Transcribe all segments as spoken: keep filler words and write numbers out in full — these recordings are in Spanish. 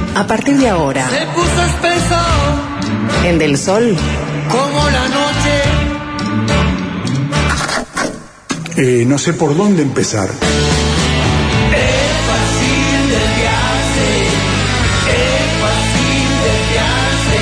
A partir de ahora, se puso espeso en Del Sol, como la noche. Eh, no sé por dónde empezar. Es fácil desviarse, es fácil desviarse.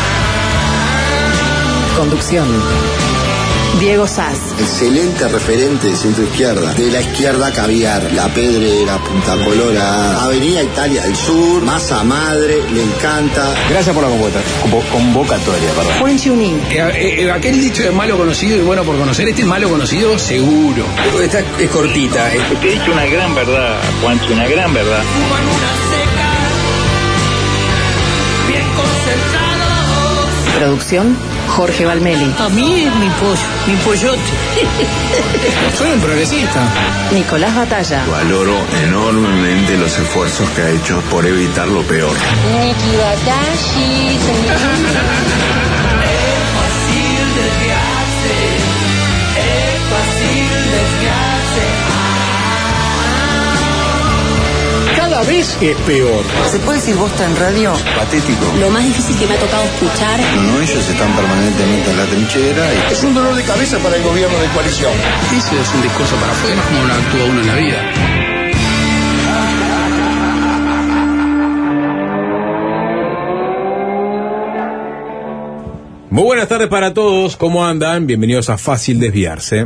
Ah. Conducción: Diego Sass. Excelente referente de centro izquierda. De la izquierda caviar, La Pedrera, Punta Colorada, Avenida Italia del Sur, Masa Madre, le encanta. Gracias por la convocatoria, convocatoria perdón. Juan Chunín. Eh, eh, aquel dicho de malo conocido y bueno por conocer, este es malo conocido seguro. Esta es cortita. Eh. Te he dicho una gran verdad, Juancho, una gran verdad. Fuman una seca, bien concentrados. Producción: Jorge Valmeli. A mí es mi pollo, mi pollote. Soy un progresista. Nicolás Batalla. Valoro enormemente los esfuerzos que ha hecho por evitar lo peor. Niki Watashi, Es fácil desviarse, es fácil desviarse. Cada vez es peor. ¿Se puede decir bosta en radio? Patético. Lo más difícil que me ha tocado escuchar. No, no, ellos están permanentemente en la trinchera. Y... Es un dolor de cabeza para el gobierno de coalición. Ese es un discurso para afuera, como lo actúa uno en la vida. Muy buenas tardes para todos, ¿cómo andan? Bienvenidos a Fácil Desviarse.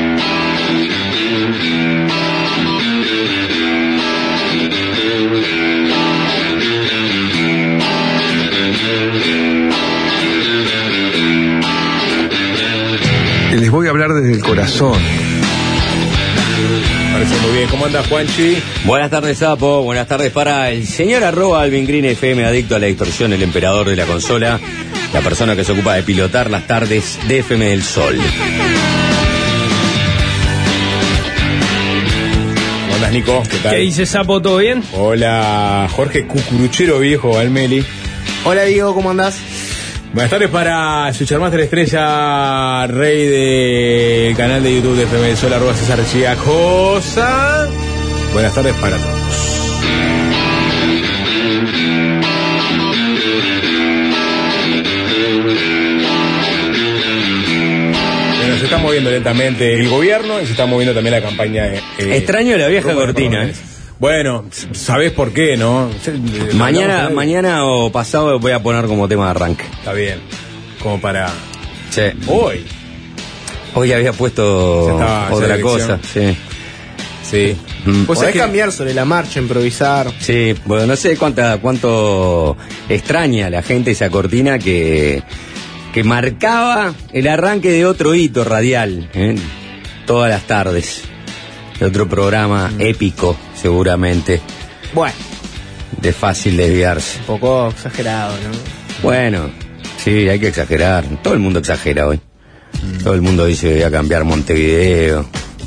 Les voy a hablar desde el corazón. Parece muy bien, ¿cómo anda Juanchi? Buenas tardes, Sapo, buenas tardes para el señor arroba Alvin Green F M, adicto a la distorsión, el emperador de la consola, la persona que se ocupa de pilotar las tardes de F M del Sol. ¿Cómo andas, Nico? ¿Qué tal? ¿Qué dice, Sapo? ¿Todo bien? Hola, Jorge Cucuruchero Viejo Valmeli. Hola, Diego, ¿cómo andás? Buenas tardes para su Charmaster Estrella, rey del canal de YouTube de F M del Sol, arroba César Chiacosa. Buenas tardes para todos. Bueno, se está moviendo lentamente el gobierno y se está moviendo también la campaña. Eh, Extraño la vieja cortina, ¿eh? Bueno, sabés por qué, ¿no? Mañana, mañana o pasado voy a poner como tema de arranque. Está bien, como para... Sí. Hoy. Hoy había puesto otra cosa, sí. Sí. Mm. Podés que... cambiar sobre la marcha, improvisar. Sí, bueno, no sé cuánta, cuánto extraña la gente esa cortina que, que marcaba el arranque de otro hito radial, ¿eh? Todas las tardes. De otro programa mm. épico, seguramente. Bueno. De fácil desviarse. Un poco exagerado, ¿no? Bueno, sí, hay que exagerar. Todo el mundo exagera hoy. Mm. Todo el mundo dice que voy a cambiar Montevideo.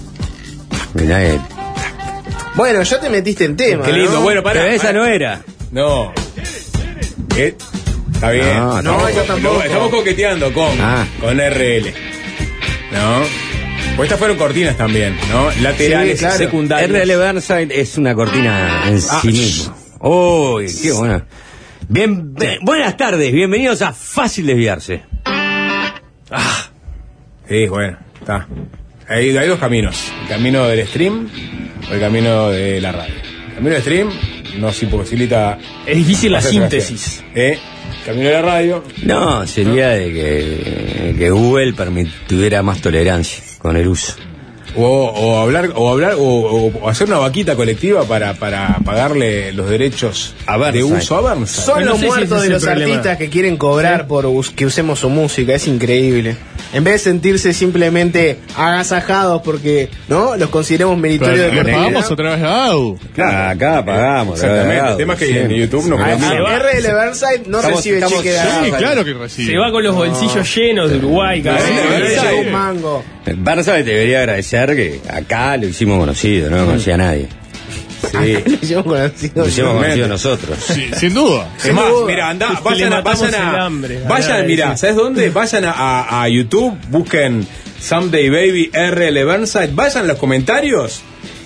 Mirá él. Bueno, ya te metiste en tema. Qué lindo, ¿no? bueno, para. Pero esa no era. No. ¿Qué? Está bien. No, no, yo tampoco. Estamos coqueteando con, ah. con R L. ¿No? Pues estas fueron cortinas también, ¿no? Laterales, sí, claro. Secundarias. R L Burnside es una cortina en ah, sí mismo. ¡Uy, qué buena! Bien, bien, buenas tardes, bienvenidos a Fácil Desviarse. Ah, sí, bueno, está. Hay, hay dos caminos: el camino del stream o el camino de la radio. El camino del stream nos imposibilita. Es difícil la síntesis. ¿Eh? El camino de la radio. No, sería de que, que Google tuviera más tolerancia con el uso. O, o hablar, o hablar, o, o hacer una vaquita colectiva para, para pagarle los derechos a de uso a Burnside. Son bueno, los no muertos si de los problema. Artistas que quieren cobrar ¿sí? por us- que usemos su música, es increíble. En vez de sentirse simplemente agasajados porque, ¿no? Los consideramos meritorios de ¿le pagamos otra vez a A U? Claro, acá pagamos. Exactamente. El tema es que sí. en YouTube no podemos. R L Burnside no estamos, recibe estamos, cheque de A U. Sí, claro que recibe. Se va con los bolsillos no. llenos de Uruguay, cada vez. Sí, un mango. Burnside debería agradecer que acá lo hicimos conocido, no lo conocía a nadie. Sí. Lo hicimos conocido. Lo hicimos conocido nosotros. Sí, sin duda. Es más, mira, anda, vayan a, vayan a, hambre, vayan, mira, ¿sabes dónde? Vayan a, a, a YouTube, busquen Someday Baby R L Burnside, vayan a los comentarios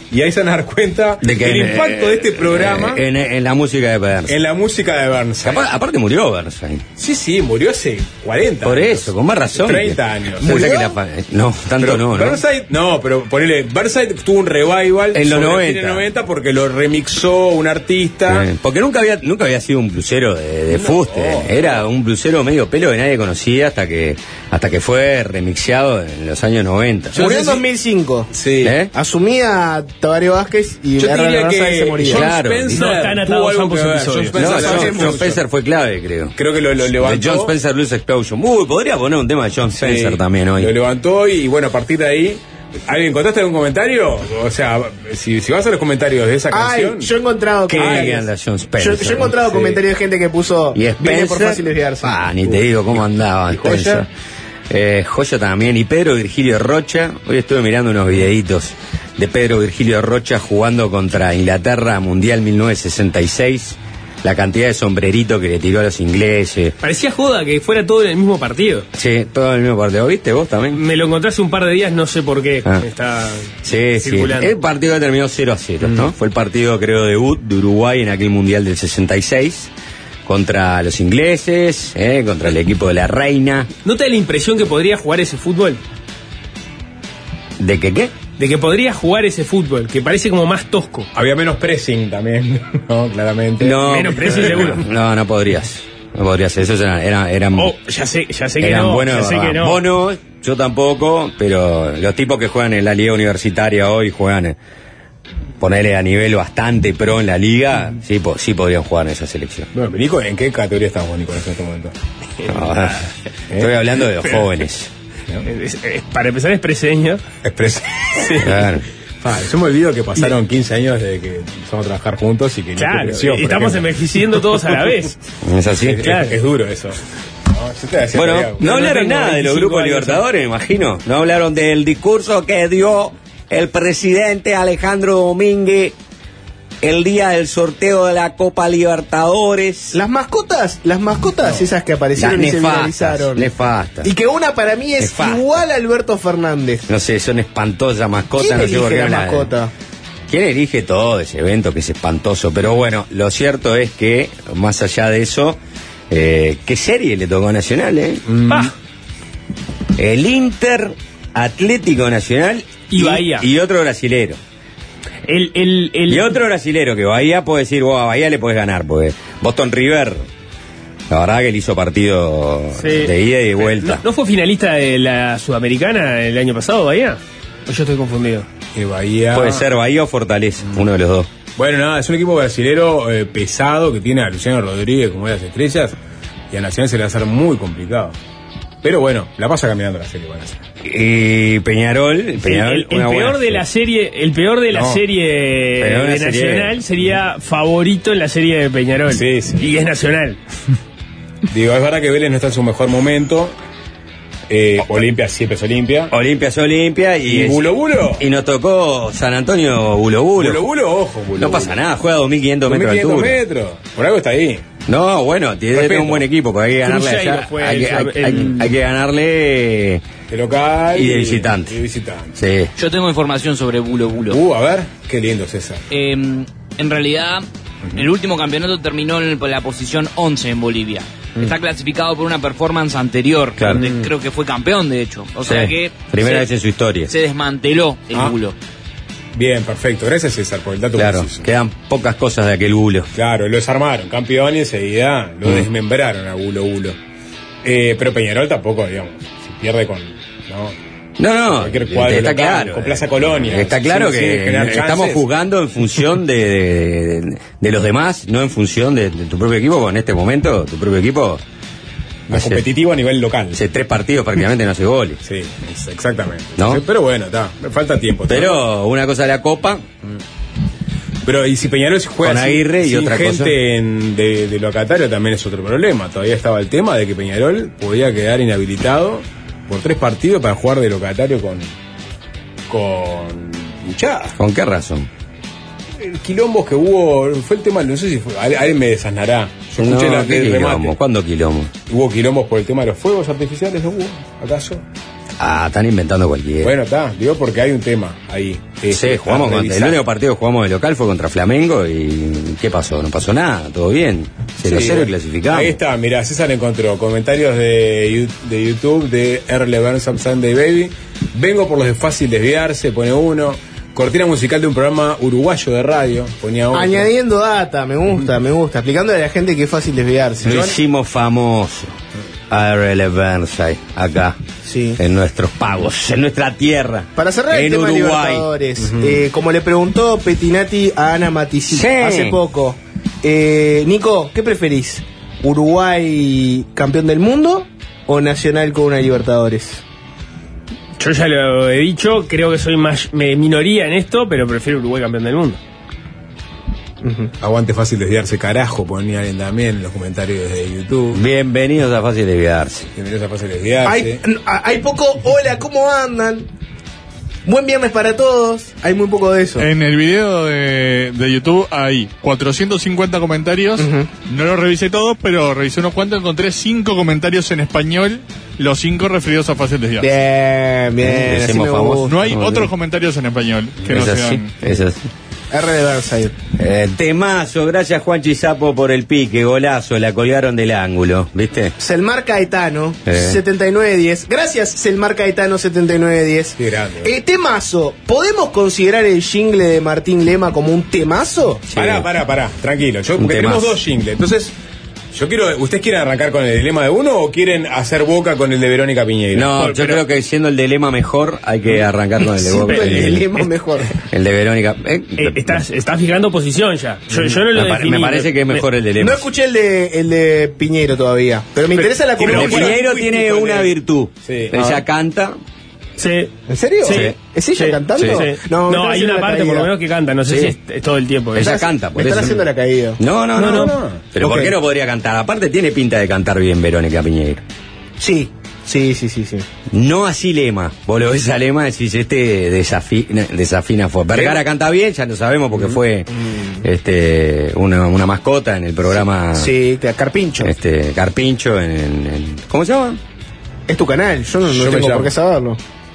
Y ahí se van a dar cuenta De que del en, impacto eh, de este programa En, en la música de Bernstein. en la música de Bernstein. Aparte, aparte murió Bernstein. Sí, sí, murió hace cuarenta Por años. eso, con más razón. treinta años. Pensá ¿Murió? que la fa- no, tanto Pero no, ¿no? Burnside, no, pero ponele, Burnside tuvo un revival En los sobre el noventa. cine noventa porque lo remixó un artista. Eh, porque nunca había nunca había sido un blusero de, de fuste. Era un blusero medio pelo que nadie conocía hasta que hasta que fue remixeado en los años noventa. Murió en dos mil cinco. Sí. ¿Eh? Asumía Tabaré Vázquez y Yo te diría Ernesto que se moría. John Claro. Spencer No están atados tuvo algo ambos que ver. episodios. John No, Spencer John, sabe John mucho. Spencer fue clave, creo. Creo que lo, lo De levantó. John Spencer Blues Explosion. Uy, podría poner un tema de John Spencer Sí, también hoy. Lo levantó y bueno, a partir de ahí. ¿Alguien encontraste algún comentario? O sea, si, si vas a los comentarios de esa Ay, canción. yo he encontrado ¿Qué comentarios. anda John Yo, Spencer? yo he encontrado Sí. comentarios de gente que puso Y viene Spencer. por fácil desviarse. Ah, ni te digo cómo andaba. ¿Y Joya? Spencer. Eh, Joya también. Y Pedro Virgilio Rocha. Hoy estuve mirando unos videitos de Pedro Virgilio Rocha jugando contra Inglaterra Mundial mil novecientos sesenta y seis. La cantidad de sombreritos que le tiró a los ingleses. Parecía joda que fuera todo en el mismo partido. Sí, todo en el mismo partido. ¿Viste vos también? Me lo encontré hace un par de días, no sé por qué. Ah. Está Sí, sí. circulando. El partido terminó cero a cero, ¿no? Fue el partido, creo, debut de Uruguay en aquel Mundial del sesenta y seis. Contra los ingleses, ¿eh? Contra el equipo de la Reina. ¿No te da la impresión que podría jugar ese fútbol? ¿De qué qué? De que podría jugar ese fútbol, que parece como más tosco. Había menos pressing también, ¿no? Claramente. No, Menos precio seguro. No, no podrías. No podrías. Esos eran, eran, eran, Oh, ya sé, ya sé que eran no. buenos. ya sé de que verdad. no. Vos no, yo tampoco, pero los tipos que juegan en la liga universitaria hoy juegan, eh, ponerle a nivel bastante pro en la liga, sí, po- sí podrían jugar en esa selección. Bueno, Nico, ¿en qué categoría estamos, Nico, en este momento? No, estoy hablando de los jóvenes. Es- es- para empezar es preseño. Express. Claro. Ah, yo me olvido que pasaron quince años desde que empezamos a trabajar juntos y que Nico Claro, creció, por estamos ejemplo. envejeciendo todos a la vez. ¿Es así? Es, Claro. es- es duro eso. No, yo te decía Bueno, todavía, no hablaron tengo nada de los veinticinco grupos años. libertadores, me imagino. No hablaron del discurso que dio el presidente Alejandro Domínguez el día del sorteo de la Copa Libertadores. Las mascotas, las mascotas esas que Las aparecieron y se nefastas, viralizaron. nefastas. Y que una para mí es Nefasta. igual a Alberto Fernández. No sé, son espantosas mascotas. ¿Quién no sé por elige qué la no mascota? ¿Quién elige todo ese evento que es espantoso? Pero bueno, lo cierto es que, más allá de eso, eh, ¿qué serie le tocó a Nacional, eh? Ah, El Inter, Atlético Nacional Y Bahía. y otro brasilero. el, el, el, Y otro brasilero que Bahía puede decir, vos a Bahía le podés ganar, porque Boston River, la verdad que le hizo partido Sí. de ida y de vuelta. ¿No, ¿No fue finalista de la Sudamericana el año pasado, Bahía? ¿O yo estoy confundido? que Bahía. Puede ser Bahía o Fortaleza, uno de los dos. Bueno, nada, es un equipo brasilero eh, pesado que tiene a Luciano Rodríguez como de las estrellas y a Nacional se le va a hacer muy complicado. Pero bueno, la pasa caminando la serie, van a hacer. Y Peñarol, Peñarol el, el una buena peor de la serie, el peor de la No. serie Pero una de serie- Nacional sería favorito en la serie de Peñarol. Sí, sí. Y es Nacional. Digo, es verdad que Vélez no está en su mejor momento. Eh, Olimpia siempre es Olimpia. Olimpia es Olimpia y, ¿Y es- Bulo Bulo? y nos tocó San Antonio Bulo Bulo. Bulo Bulo, ojo, Bulo No pasa nada, juega a dos mil quinientos metros de dos mil quinientos altura. metros. Por algo está ahí. No, bueno, tiene que tener Respeto. un buen equipo, porque hay que ganarle Cruzeiro allá. fue Hay, que- el- hay- el- hay- hay que ganarle De local. y de visitante. Y de visitante. Sí. Yo tengo información sobre Bulo Bulo. Uh, a ver, qué lindo César. Eh, en realidad, el último campeonato terminó en la posición once en Bolivia. Está clasificado por una performance anterior, Claro. donde creo que fue campeón, de hecho. O sea Sí. que Primera se, vez en su historia. se desmanteló el Ah. Bulo. Bien, perfecto. Gracias César por el dato Claro, preciso. quedan pocas cosas de aquel bulo. Claro, lo desarmaron, campeón y enseguida lo Mm. desmembraron a Bulo Bulo. Eh, pero Peñarol tampoco, digamos, si pierde con. ¿no? No, no, Cualquier cuadro está local, claro. con Plaza Colonia. Está claro Sin- que sin generar estamos chances. jugando en función de, de, de- de los demás, no en función de, de tu propio equipo, porque en este momento tu propio equipo Más hace, competitivo a nivel local. hace tres partidos prácticamente no hace goles. Sí, es- exactamente. ¿No? Sí, pero bueno, está, falta tiempo. ¿no? Pero una cosa de la Copa, Pero y si Peñarol juega Con sin- Aguirre y sin otra gente cosa. en- de, de locatario también es otro problema. Todavía estaba el tema de que Peñarol podía quedar inhabilitado por tres partidos para jugar de locatario con con Muchada. ¿con qué razón? El quilombo que hubo fue el tema, no sé si fue, al- alguien me desasnará. Yo escuché No, la, ¿qué el quilombo? remate. ¿Cuándo quilombo? ¿Hubo quilombos por el tema de los fuegos artificiales? ¿No hubo? ¿Acaso? Ah, están inventando cualquiera. Bueno, está, digo porque hay un tema ahí. Sí, Este, jugamos a contra, el revisar. único partido que jugamos de local fue contra Flamengo y ¿qué pasó? No pasó nada, todo bien. cero cero Sí, y clasificamos. Ahí está, mira, César encontró comentarios de, Yu- de YouTube de Early Birds of Sunday Baby. Vengo por los de fácil desviarse, pone uno. Cortina musical de un programa uruguayo de radio, ponía otro. Añadiendo data, me gusta, me gusta. Explicándole a la gente que es fácil desviarse. Lo hicimos famoso a R L Burnside, acá, sí. en nuestros pagos, en nuestra tierra. Para cerrar el en tema Uruguay. Libertadores, Uh-huh. eh, como le preguntó Pettinati a Ana Matisi Sí. hace poco, eh, Nico, ¿qué preferís? ¿Uruguay campeón del mundo o Nacional con una Libertadores? Yo ya lo he dicho, creo que soy más me- minoría en esto, pero prefiero Uruguay campeón del mundo. Uh-huh. Aguante fácil desviarse, carajo, ponía alguien también en los comentarios de YouTube. Bienvenidos a Fácil Desviarse. Bienvenidos a fácil desviarse. Hay, hay poco, hola, ¿cómo andan? Buen viernes para todos. Hay muy poco de eso. En el video de, de YouTube hay cuatrocientos cincuenta comentarios. Uh-huh. No los revisé todos, pero revisé unos cuantos. Encontré cinco comentarios en español, los cinco referidos a fácil desviarse. Bien, bien. Así me gusta. No hay otros comentarios en español que no es así, sean. es así. R de Versailles. Eh, temazo, gracias Juan Chisapo por el pique, golazo, la colgaron del ángulo, ¿viste? Selmar Caetano, Eh. setenta y nueve diez. Gracias, Selmar Caetano, setenta y nueve diez. Qué grande. Eh, temazo, ¿podemos considerar el jingle de Martín Lema como un temazo? Sí. Pará, pará, pará, tranquilo. Yo, Un porque tenemos temazo. dos jingles. Entonces, yo quiero. ¿Ustedes quieren arrancar con el dilema de uno o quieren hacer boca con el de Verónica Piñeiro? No, Por- yo pero- creo que siendo el dilema mejor, hay que arrancar con el de Boca. Siempre el El, dilema mejor. el de Verónica. Eh, Eh, estás, estás fijando posición ya. Yo, yo no lo me, pa- definí. me parece que es mejor el de No Lema. escuché el de, el de Piñeiro todavía, pero me interesa la tiene El de Pero bueno, Piñeiro lingüístico, tiene el de- una virtud. Sí. Ella Ah. canta. Sí. ¿En serio? Sí. ¿Es ella Sí. cantando? Sí. Sí. No, No, me hay están una haciendo parte la por lo caída. menos que canta. No sé Sí. si es, es todo el tiempo. Ella ¿Estás? canta, por Me están eso. haciendo la caída. No, no, no, No, no. no. Pero ¿por Ok. qué no podría cantar? Aparte tiene pinta de cantar bien Verónica Piñeiro. Sí, sí, sí, sí, sí. No así Lema. Vos lo ves a Lema y decís, este desafina, desafina fue. Vergara canta bien, ya lo sabemos porque fue este una, una mascota en el programa Sí, te- Carpincho. este Carpincho en, en- en- ¿cómo se llama? Es tu canal, yo no, no Yo me tengo llamo. por qué saberlo.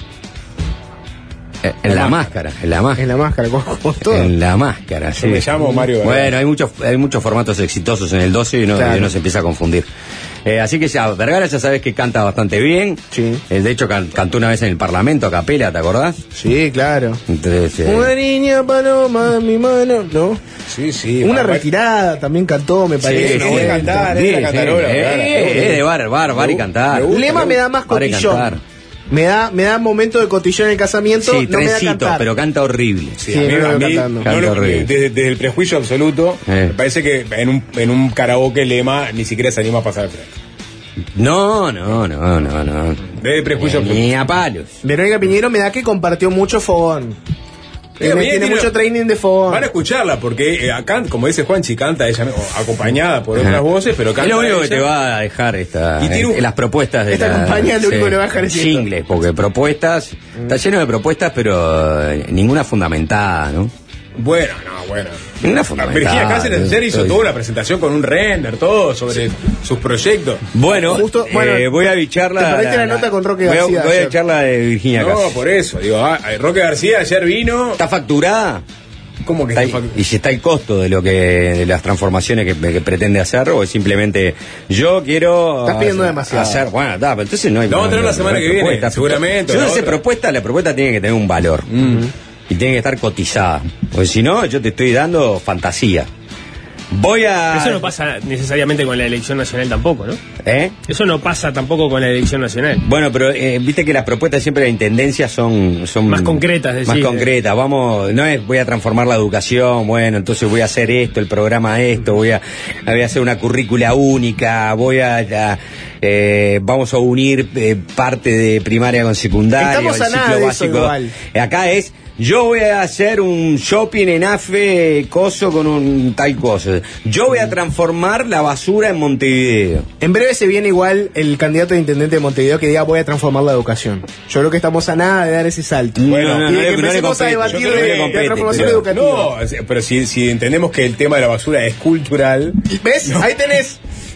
Eh, En la máscara, en la Es máscara. la máscara, como, como todo. En la máscara, sí. me llamo Mario Vergara. Bueno, hay muchos, hay muchos formatos exitosos en el doce y uno, Claro. y uno se empieza a confundir. Eh, así que ya, Vergara ya sabes que canta bastante bien. Sí. Eh, de hecho, can- cantó una vez en el Parlamento a capela, ¿te acordás? Sí, claro. Entonces, eh, Una niña paloma en mi mano, ¿no? Sí, sí. Una papá. retirada también cantó, me parece. sí, una sí, buena. cantar, sí, es la sí. cantarola, Eh, Vergara. eh, es de bar, bar, bar y Me cantar. gusta, Lema me da más Bar y cotillón. cantar. Me da, me da momento de cotillón en el casamiento. Sí, no me da trencito, cantar. pero canta horrible. Sí, Sí, a mí, no lo a veo mí, cantando. no Canta lo- horrible. desde, desde el prejuicio absoluto, Eh. me parece que en un, en un karaoke Lema ni siquiera se anima a pasar el frente. No, no, no, no, no. Desde el prejuicio absoluto. Ni a palos. Verónica Piñeiro me da que compartió mucho fogón. Tiene, bien, tiene tiene- mucho training de fogón. Van a escucharla porque eh, acá, como dice Juanchi, canta ella o acompañada por otras Ajá. voces, pero canta Es lo único que ella. te va a dejar esta, Y tiene un- eh, las propuestas de esta la, campaña lo único que le va a dejar es esto. jingles, porque propuestas, está lleno de propuestas, pero eh, ninguna fundamentada, ¿no? Bueno, no, bueno. Ninguna fundamentada. Virginia Cáceres ayer hizo Estoy- toda una presentación con un render, todo sobre sus proyectos. Bueno, Justo- bueno, eh, voy a bicharla. te perdiste la nota con Roque voy a- García Voy a ayer. echarla de Virginia No, Cáceres. por eso. Digo, ah, Roque García ayer vino. ¿Está facturada? ¿Cómo que Está- está fac- y si está el costo de lo que de las transformaciones que, que pretende hacer o es simplemente yo quiero Estás pidiendo hacer- demasiado. hacer bueno está, pero entonces no hay Lo vamos a tener no- la semana no hay que viene, propuesta. seguramente, Si uno la hace otra. propuesta, la propuesta tiene que tener un valor y tiene que estar cotizada, porque si no yo te estoy dando fantasía. Voy a Eso no pasa necesariamente con la elección nacional tampoco, ¿no? ¿Eh? Eso no pasa tampoco con la elección nacional. Bueno, pero eh, viste que las propuestas siempre de intendencia son, son Más concretas, decís. Más concretas, vamos, no es voy a transformar la educación, bueno, entonces voy a hacer esto, el programa esto, voy a, voy a hacer una currícula única, voy a, a, eh, vamos a unir eh, parte de primaria con secundaria, Estamos el a nada ciclo de eso básico. igual. Acá es yo voy a hacer un shopping en AFE coso con un tal cosa. Yo voy a transformar la basura en Montevideo. En breve se viene igual el candidato de intendente de Montevideo que diga voy a transformar la educación. Yo creo que estamos a nada de dar ese salto. Bueno, no, y no de le- que no le empecemos a compete, debatir yo creo que de, le de compete, la transformación pero- educativa. No, pero si, si entendemos que el tema de la basura es cultural. ¿Ves? Ahí tenés.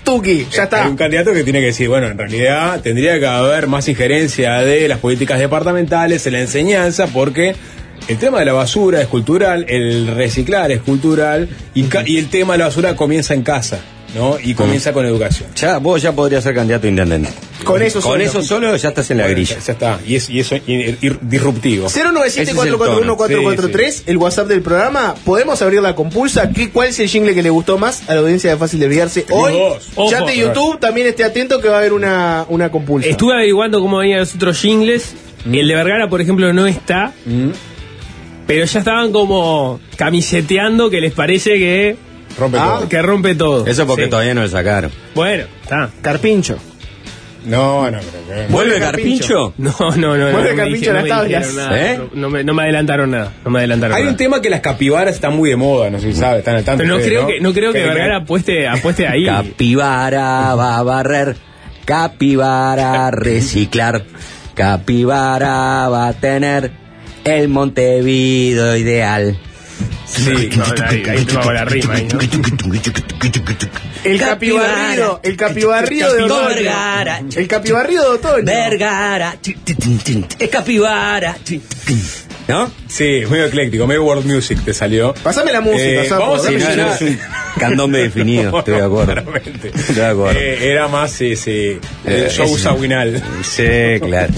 Tuki, ya está. Hay un candidato que tiene que decir, bueno, en realidad tendría que haber más injerencia de las políticas departamentales en la enseñanza, porque el tema de la basura es cultural, el reciclar es cultural, y, ca- y el tema de la basura comienza en casa, ¿no? Y comienza con educación. Ya, vos ya podrías ser candidato a intendente. Con eso Con solo. eso solo ya estás en la Bueno, grilla. Ya, ya está, y, es, y eso es ir- ir- disruptivo. cero nueve siete, cuatro cuatro uno, cuatro cuatro tres, Sí, el WhatsApp del programa. Podemos abrir la compulsa. ¿Qué, ¿Cuál es el jingle que le gustó más a la audiencia de Fácil Desviarse hoy? Ojo. Chat de YouTube, también esté atento que va a haber una, una compulsa. Estuve averiguando cómo venían los otros jingles. Y el de Vergara, por ejemplo, no está. Mm. Pero ya estaban como camiseteando que les parece que Rompe ah, todo. que rompe todo. Eso porque Sí. todavía no lo sacaron. Bueno, está. Carpincho. No, no, creo que... ¿Vuelve Carpincho? No, no, no. Vuelve no, Carpincho me a las dijeron- no me tablas. dijeron nada. ¿Eh? No, no me, no me adelantaron nada. No me adelantaron Hay nada. un tema que las capibaras están muy de moda, no sé si sabe, están al tanto. Pero no ustedes, creo que no creo que Vergara apueste, apueste ahí. Capibara va a barrer, capibara a reciclar, capibara va a tener el Montevideo ideal. Sí. No, ahí, ahí te hago la rima ahí, ¿no? El capibarrido, el capibarrido de Capibara. otoño. Vergara. El capibarrido de otoño. Vergara, es capibara. ¿No? Sí, medio ecléctico, medio world music te salió. Pásame la música, Eh, Sapo, vamos a dame Sí, no, no, mencionar- es un candombe definido, estoy de acuerdo. Claramente. Estoy de acuerdo. Eh, era más, sí, sí, el Eh, show es- Sawinal. Sí, claro.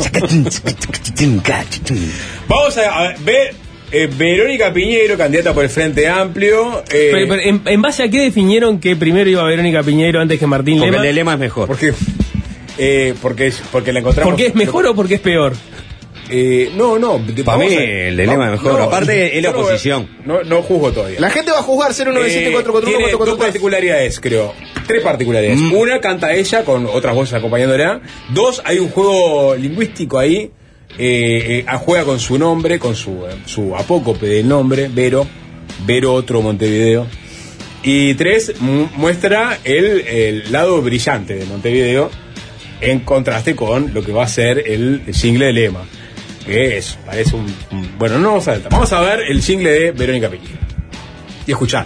Vamos a, a ver, eh, Verónica Piñeiro, candidata por el Frente Amplio. eh, Pero, pero, ¿en, en base a qué definieron que primero iba Verónica Piñeiro antes que Martín Porque Lema? el de Lema es mejor. porque, eh, porque, porque la encontramos. ¿Por qué es mejor o porque es peor? Eh, no, no. de- Para vamos mí a- el de Lema es mejor. Aparte, es la yo no- oposición. No, no juzgo todavía. La gente va a jugar cero nueve siete, cuatro cuatro uno, Eh, tiene cuatro cuatro dos tres. particularidades, creo. Tres particularidades. Mm. Una, canta ella con otras voces acompañándola. Dos, hay un juego lingüístico ahí. Eh, eh, juega con su nombre, con su, eh, su apócope del nombre, Vero. Vero otro Montevideo. Y tres, mu- muestra el, el lado brillante de Montevideo en contraste con lo que va a ser el, el jingle de Lema. Que es, parece un, un- Bueno, no vamos a ver. Vamos a ver el jingle de Verónica Piñeiro. Y escuchar.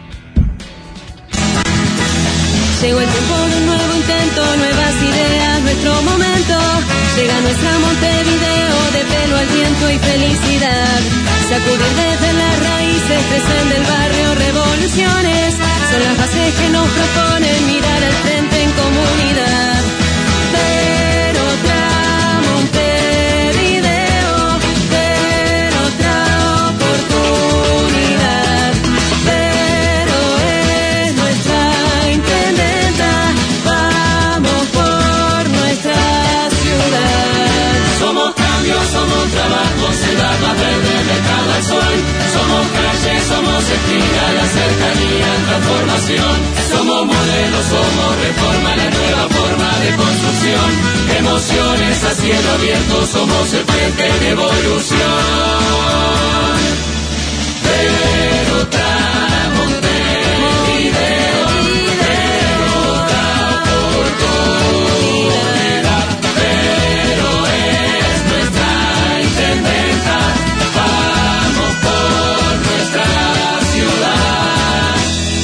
Llegó el tiempo de un nuevo intento, nuevas ideas, nuestro momento. Llega nuestra Montevideo de pelo al viento y felicidad. Sacudir desde las raíces, crecen del barrio revoluciones. Son las bases que nos proponen mirar al frente en comunidad. Ver otra Montevideo, ver otra oportunidad. Pero es nuestra intendenta, vamos por nuestra ciudad. Somos cambio, somos trabajo, ciudad más verde, mercado al sol. Somos calle, somos esquina, la cercanía en transformación. Somos modelo, somos reforma, la nueva forma de construcción. Emociones a cielo abierto, somos el frente de evolución. Pero otra Montevideo, pero otra oportunidad. Pero es nuestra intendenta, vamos por nuestra ciudad.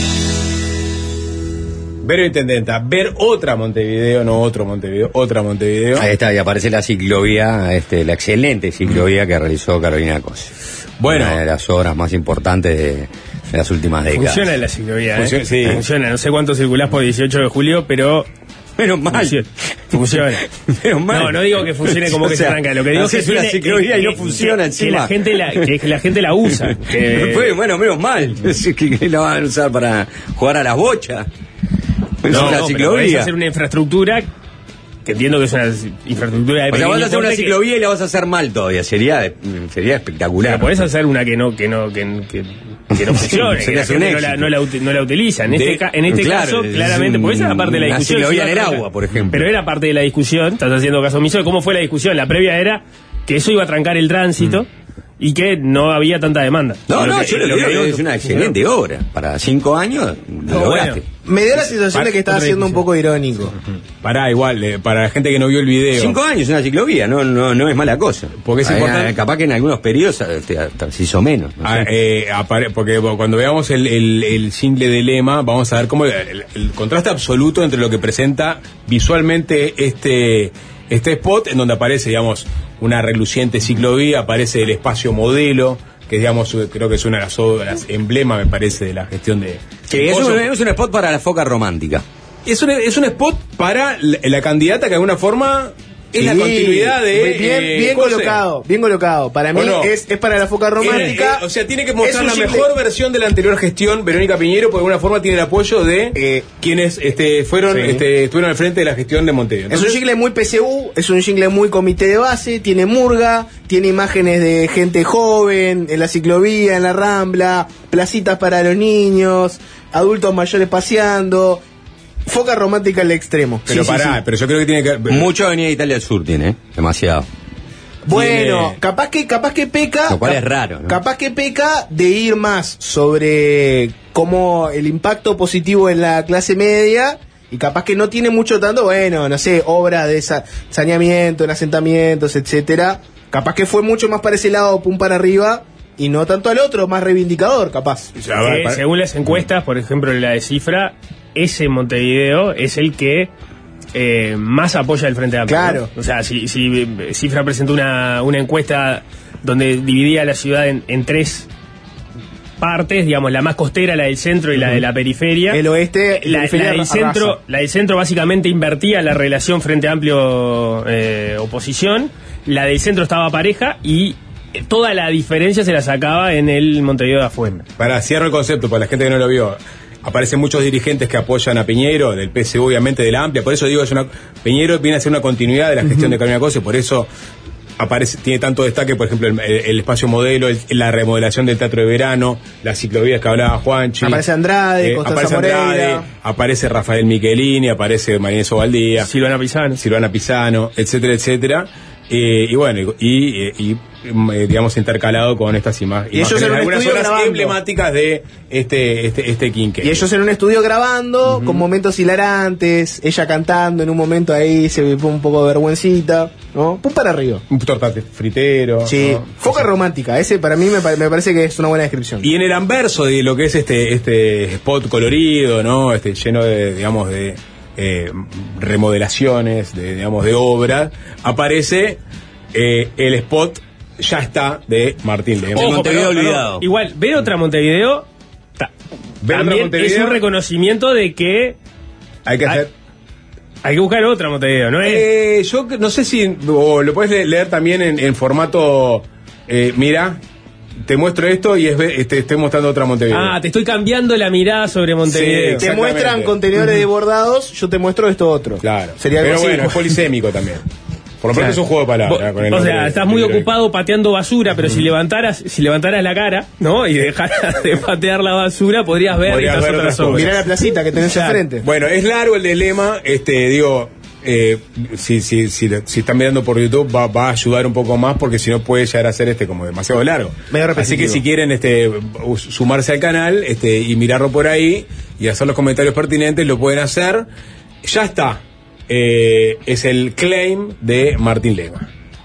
Vero Intendenta, ver otra Montevideo, no otro Montevideo, otra Montevideo. Ahí está, y aparece la ciclovía, este, la excelente ciclovía que realizó Carolina Cose. Bueno. Una de las obras más importantes de, de las últimas décadas. Funciona la ciclovía, ¿eh? Funciona, sí. Funciona. No sé cuánto circulás por dieciocho de julio, pero Menos mal. funciona. Funciona. Menos mal. No, no digo que funcione como O que sea, se arranca. Lo que digo es que haces una tiene- ciclovía que- y no que- funciona que encima. la gente la, que la gente la usa. Que- Fue, bueno, menos mal. Es que, que la van a usar para jugar a las bochas. Es No, una no, pero podés ciclovía. hacer una infraestructura que entiendo que es una infraestructura de O sea, vas pequeño a hacer una porte que- ciclovía y la vas a hacer mal todavía. Sería, sería espectacular. Pero podés hacer una que no, que no, que, que, que no funcione, que Sería la gente un no la, éxito. no, la, uti- no la utiliza. En De- este, ca- en este claro, caso, es claramente, un- porque esa era parte de la una discusión. ciclovía si en el iba a trancar- agua, por ejemplo. Pero era parte de la discusión, estás haciendo caso omiso de cómo fue la discusión. La previa era que eso iba a trancar el tránsito. y que no había tanta demanda. No, lo no, que, yo lo, lo creo que es una excelente no. obra. Para cinco años lo no, lograste. Bueno. Me dio la sensación de que estaba siendo un poco irónico. Pará, igual, eh, para la gente que no vio el video. Cinco años una ciclovía, no, no, no es mala cosa. Porque es ah, importante. Capaz que en algunos periodos este, hasta se hizo menos. No ah, sé. eh, apare- porque bueno, cuando veamos el, el, el single de Lema, vamos a ver cómo el, el, el contraste absoluto entre lo que presenta visualmente este, este spot, en donde aparece, digamos, una reluciente ciclovía, aparece el espacio modelo, que digamos, creo que es una de las obras emblema, me parece, de la gestión de... Que es un, es un spot para la foca romántica. Es un, es un spot para la, la candidata que de alguna forma es sí, la continuidad de... Bien, eh, bien José. colocado, bien colocado. Para mí no? es, es para la foca romántica. Eh, eh, o sea, tiene que mostrar la simple... mejor versión de la anterior gestión, Verónica Piñero, porque de alguna forma tiene el apoyo de eh, quienes este, fueron sí. este, estuvieron al frente de la gestión de Montevideo. Entonces, es un jingle muy P C U, es un jingle muy comité de base, tiene murga, tiene imágenes de gente joven, en la ciclovía, en la Rambla, placitas para los niños, adultos mayores paseando... Foca romántica al extremo. Pero sí, pará, sí, sí. pero yo creo que tiene que... Mucho Avenida Italia del Sur tiene, ¿eh? Demasiado. Bueno, tiene... capaz que capaz que peca... Lo cual cap- es raro, ¿no? Capaz que peca de ir más sobre cómo el impacto positivo en la clase media... Y capaz que no tiene mucho tanto, bueno, no sé, obra de sa- saneamiento, en asentamientos, etcétera. Capaz que fue mucho más para ese lado, pum para arriba... Y no tanto al otro, más reivindicador, capaz. O sea, que, para... Según las encuestas, por ejemplo, la de Cifra, ese Montevideo es el que eh, más apoya el Frente Amplio. Claro. ¿no? O sea, si, si Cifra presentó una, una encuesta donde dividía la ciudad en, en tres partes, digamos, la más costera, la del centro y la de la periferia. El oeste, la, periferia la del centro, la del centro básicamente invertía la relación Frente Amplio eh, oposición. La del centro estaba pareja y toda la diferencia se la sacaba en el Montevideo de afuera. Para cierro el concepto, para la gente que no lo vio, aparecen muchos dirigentes que apoyan a Piñero, del P S U, obviamente, de la Amplia, por eso digo, es una Piñero viene a ser una continuidad de la gestión uh-huh. de Carolina Cose, por eso aparece, tiene tanto destaque, por ejemplo, el, el, el espacio modelo, el, la remodelación del Teatro de Verano, las ciclovías que hablaba Juanchi. Aparece Andrade, eh, Constanza aparece Andrade, Moreira. aparece Rafael Michelini, aparece María Sobaldía, Silvana Pisano, Silvana Pisano, etcétera, etcétera. Eh, y bueno, y, y, y digamos intercalado con estas ima- y imágenes, ellos algunas horas grabando. emblemáticas de este este este quinquenio. Y ellos en un estudio grabando, uh-huh. con momentos hilarantes, ella cantando en un momento ahí, se ve un poco de vergüencita, ¿no? Pum para arriba. Un tortate fritero. Sí, ¿no? foca romántica, ese para mí me, me parece que es una buena descripción. Y en el anverso de lo que es este este spot colorido, ¿no? Este lleno de, digamos, de Eh, remodelaciones, de, digamos, de obras, aparece eh, el spot Ya está de Martín Lema. Ojo, Montevideo pero, olvidado. No, igual, ver otra Montevideo ta, ver también otra Montevideo, es un reconocimiento de que hay que hacer. Hay, hay que buscar otra Montevideo, ¿no es? Eh, yo no sé si o lo puedes leer también en, en formato. Eh, mira. Te muestro esto y es, te estoy mostrando otra Montevideo. Ah, te estoy cambiando la mirada sobre Montevideo. Sí, te muestran contenedores de bordados, yo te muestro esto otro. Claro. Sería Pero algo bueno, así. es polisémico también. Por lo menos claro. es un juego de palabras. Con el o sea, estás muy de ocupado pateando basura, pero mm. si levantaras si levantaras la cara, ¿no? Y dejaras de patear la basura, podrías ver podrías estas ver otras otras obras. Mirá la placita que tenés enfrente. Bueno, es largo el de Lema, este, digo, eh, si, si, si, si están mirando por YouTube va, va a ayudar un poco más porque si no puede llegar a ser este como demasiado largo. Así que si quieren este sumarse al canal este y mirarlo por ahí y hacer los comentarios pertinentes, lo pueden hacer. Ya está. Eh, es el claim de Martín Lema.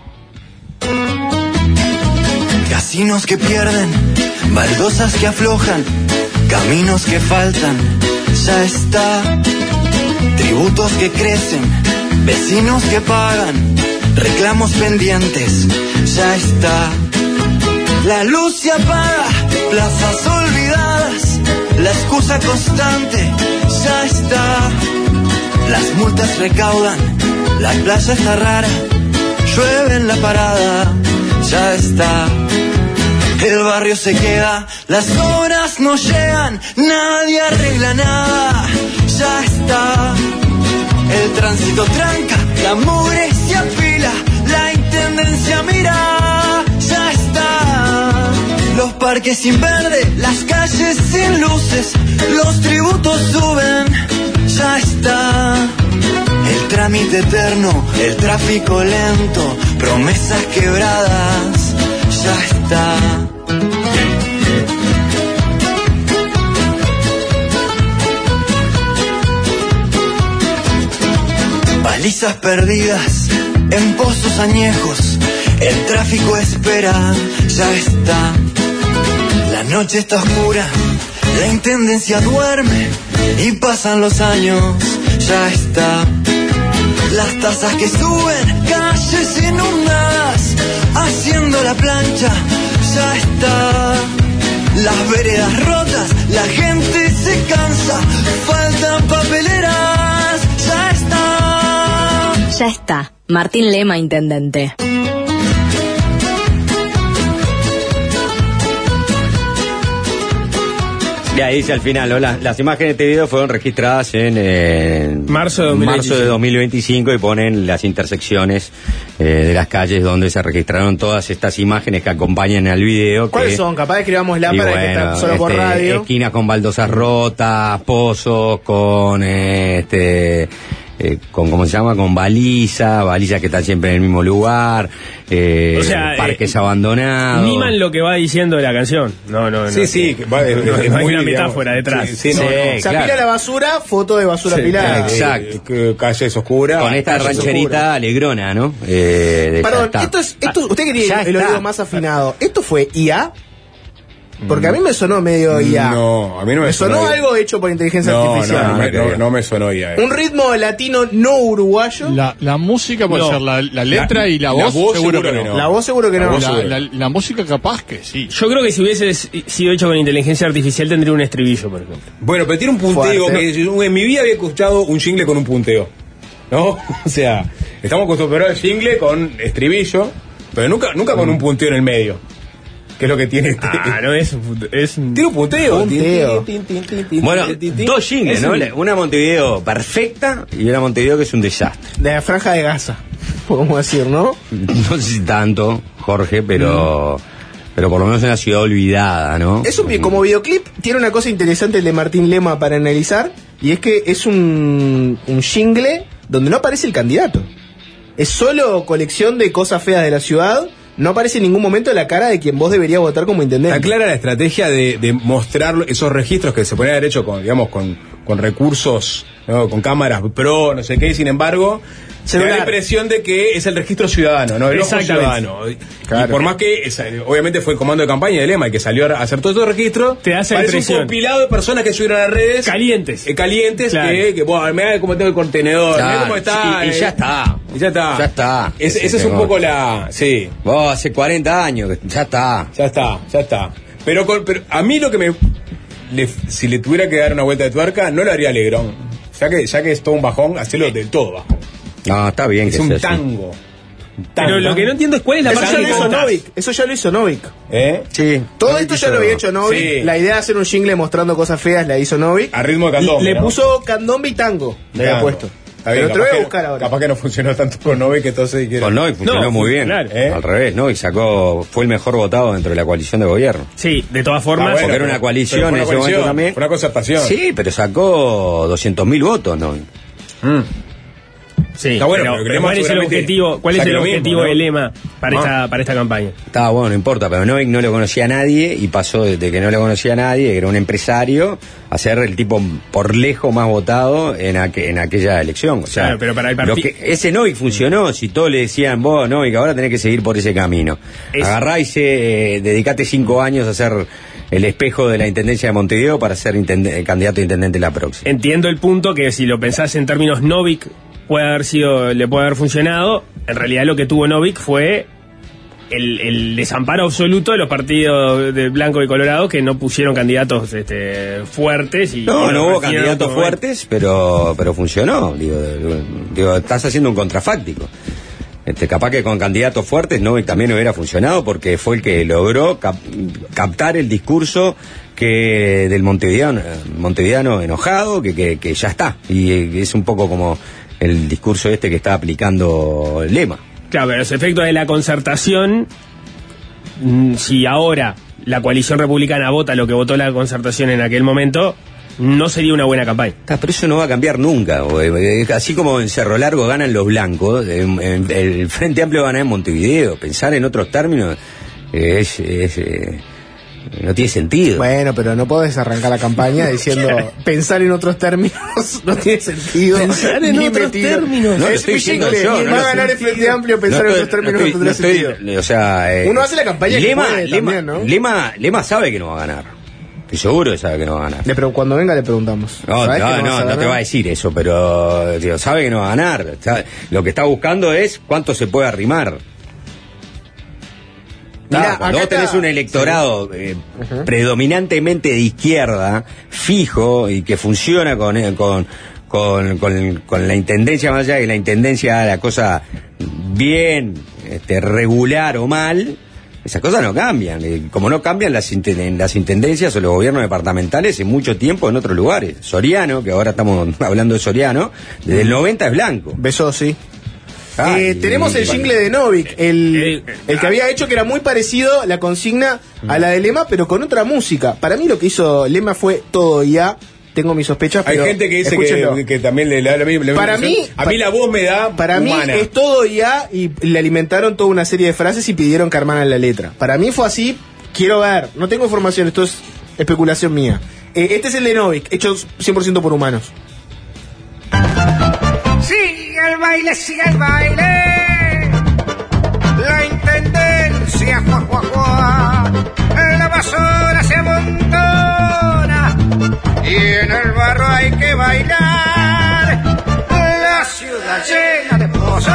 Casinos que pierden, baldosas que aflojan, caminos que faltan, ya está. Tributos que crecen, vecinos que pagan, reclamos pendientes, ya está. La luz se apaga, plazas olvidadas, la excusa constante, ya está. Las multas recaudan, la playa está rara, llueve en la parada, ya está. El barrio se queda, las obras no llegan, nadie arregla nada, ya está. El tránsito tranca, la mugre se apila, la intendencia mira, ya está. Los parques sin verde, las calles sin luces, los tributos suben, ya está. El trámite eterno, el tráfico lento, promesas quebradas, ya está. Balizas perdidas en pozos añejos, el tráfico espera, ya está. La noche está oscura, la intendencia duerme y pasan los años, ya está. Las tazas que suben, calles inundadas, haciendo la plancha, ya está. Las veredas rotas, la gente se cansa, faltan papeleras, ya está. Ya está. Martín Lema, intendente. Y ahí dice al final, ¿no? las, las imágenes de este video fueron registradas en eh, marzo, de dos mil veinticinco. marzo de dos mil veinticinco y ponen las intersecciones eh, de las calles donde se registraron todas estas imágenes que acompañan al video. ¿Cuáles que, son? Capaz escribámosla y para bueno, que está solo por este, radio. Esquinas con baldosas rotas, pozos con eh, este... Eh, con, ¿cómo se llama? Con baliza, balizas que están siempre en el mismo lugar, eh, o sea, parques eh, abandonados. Miman lo que va diciendo la canción. No, no, no. Sí, sí, que va, es, no, es no hay muy, una digamos, metáfora detrás. Sí, sí, no, Sí, no. Se claro. apila la basura, foto de basura Sí, apilada. Exacto. Eh, calles oscuras. Con esta calles rancherita oscuras. alegrona, ¿no? Eh, de Perdón, ya está. esto es, esto, usted Ya quería el está. oído más afinado. ¿Esto fue I A? Porque a mí me sonó medio I A. No, a mí no me, Me sonó sonó algo hecho por inteligencia no, artificial. No, no, me- no, no me sonó I A. Un ritmo latino no uruguayo. La, la música puede No. ser la, la letra La- y la, la voz, voz seguro, seguro que que no. no. La voz seguro que La no. voz La, seguro. la- la música capaz que sí. Yo creo que si hubiese sido hecho con inteligencia artificial tendría un estribillo, por ejemplo. Bueno, pero tiene un punteo Fuerte. que en mi vida había escuchado un jingle con un punteo. ¿No? O sea, estamos acostumbrados al jingle con estribillo, pero nunca, nunca con un punteo en el medio. Que es lo que tiene este. Ah, no, es un... Es un... Tiene un punteo. Punteo. Tin, tin, tin, tin, tin, Bueno, tin, tin, tin. dos jingles, Es ¿no? un- La- Una Montevideo perfecta y una Montevideo que es un desastre. De la franja de Gaza, podemos decir, ¿no? No sé si tanto, Jorge, pero pero por lo menos es una ciudad olvidada, ¿no? Es un, como videoclip, tiene una cosa interesante el de Martín Lema para analizar, y es que es un, un jingle donde no aparece el candidato. Es solo colección de cosas feas de la ciudad. No aparece en ningún momento la cara de quien vos deberías votar como intendente. Está clara la estrategia de, de mostrar esos registros que se podrían haber hecho con, digamos, con, con recursos, ¿no? Con cámaras pro, no sé qué, y sin embargo, se da Celular. la impresión de que es el registro ciudadano, ¿no? El ojo Exactamente. ciudadano. Y- Claro. Y por más que, esa- obviamente fue el comando de campaña de Lema, el que salió a hacer todos esos registros, Te da esa parece un impresión. compilado de personas que subieron a las redes. Calientes. eh, calientes, Claro. que, que, bueno, mirá cómo tengo el contenedor, mirá Claro, cómo está. y- y eh, ya está. Y ya está. Ya está. Ese- Sí, esa es un tengo- poco la. Sí. Vos hace cuarenta años, que ya está. Ya está, ya está. Pero, con- pero a mí lo que me. le- si le tuviera que dar una vuelta de tuerca, no lo haría Alegrón. Ya que, ya que es todo un bajón, hacerlo del todo bajón. No, está bien Es que un sea así. tango. Pero lo que no entiendo es cuál es la Eso parte ya lo que hizo contás. Novik. Eso ya lo hizo Novik. ¿Eh? Sí. Todo Novik esto ya hizo- lo había hecho Novik. Sí. La idea de hacer un jingle mostrando cosas feas la hizo Novik. A ritmo de candombe, Le ¿no? puso candombe y tango. Le había Tango. puesto. Está bien, Pero te lo voy capaz a que- buscar ahora. Capaz que no funcionó tanto con Nove que entonces dijeron. Con Novik funcionó No, muy fun- bien. claro. ¿Eh? Al revés, ¿no? Y sacó, fue el mejor votado dentro de la coalición de gobierno. Sí, de todas formas. Ah, bueno, porque era una pero- coalición pero fue en una ese momento coalición, también. Fue una concertación. Sí, pero sacó doscientos mil votos, ¿no? Mm. Sí, Está bueno, pero, pero pero Lema ¿cuál es el seguramente objetivo, cuál es saque el lo mismo, objetivo ¿no? de Lema para, Ah. esta, para esta campaña? Estaba bueno, no importa, pero Novik no lo conocía a nadie y pasó desde que no lo conocía a nadie, que era un empresario, a ser el tipo por lejos más votado en, aqu- en aquella elección. O sea, Claro, pero para el lo parti- que, ese Novik funcionó, si todos le decían, vos Novik, ahora tenés que seguir por ese camino. Es- Agarrá y se, eh, dedicate cinco años a ser el espejo de la Intendencia de Montevideo para ser intende- candidato a intendente la próxima. Entiendo el punto que si lo pensás en términos Novik puede haber sido, le puede haber funcionado. En realidad lo que tuvo Novik fue el, el desamparo absoluto de los partidos de Blanco y Colorado que no pusieron candidatos este, fuertes y No, bueno, no hubo al final candidatos como- fuertes, pero pero funcionó. Digo, digo, estás haciendo un contrafáctico. Este, capaz que con candidatos fuertes no también hubiera funcionado porque fue el que logró cap- captar el discurso que del montevideano, montevideano enojado, que, que, que ya está. Y eh, es un poco como el discurso este que está aplicando Lema. Claro, pero los efectos de la concertación, mm, si ahora la coalición republicana vota lo que votó la concertación en aquel momento, no sería una buena campaña. Ah, pero eso no va a cambiar nunca. güey. Así como en Cerro Largo ganan los blancos, en- en- el Frente Amplio gana en Montevideo. Pensar en otros términos es, es eh, no tiene sentido. Bueno, pero no podés arrancar la campaña diciendo pensar en otros términos no tiene sentido. Pensar en Ni otros metido. términos. No, lo Es estoy mi diciendo jingle, yo, y no va lo a ganar el estoy- Frente Amplio pensar No en estoy- otros términos no no estoy- tendrá no estoy- sentido. o sea, eh, Uno hace la campaña que Lema, puede Lema, también, ¿no? Lema, Lema sabe que no va a ganar. Estoy seguro que sabe que no va a ganar. Le pre- cuando venga le preguntamos. No, ¿Sabés no, que no, vas a no te ganar? va a decir eso, pero tío, sabe que no va a ganar. Está- lo que está buscando es cuánto se puede arrimar. Mirá, Claro, cuando acá vos tenés está- un electorado eh, Ujú. predominantemente de izquierda, fijo y que funciona con, eh, con, con, con, con la intendencia, más allá de que la intendencia haga la cosa bien, este, regular o mal, esas cosas no cambian. Eh, Como no cambian las, inten- las intendencias o los gobiernos departamentales en mucho tiempo en otros lugares. Soriano, que ahora estamos hablando de Soriano, desde el noventa es blanco. Besos, sí. Ah, Eh, y- tenemos el y- jingle de Novik, el, el que había hecho que era muy parecido la consigna a la de Lema, pero con otra música. Para mí lo que hizo Lema fue todo ya. Tengo mis sospechas, Hay pero gente que dice escúchenlo. que, que también le da la misma. Para mí, a mí la voz me da. Para humana. mí es todo ya y le alimentaron toda una serie de frases y pidieron que armaran la letra. Para mí fue así. Quiero ver, no tengo información, esto es especulación mía. Eh, este es el de Novik, hecho cien por ciento por humanos. Sigue el baile, sigue el baile. La intendencia, juá, juá, juá. La basura se amontona y en el barro hay que bailar. La ciudad llena de pozos,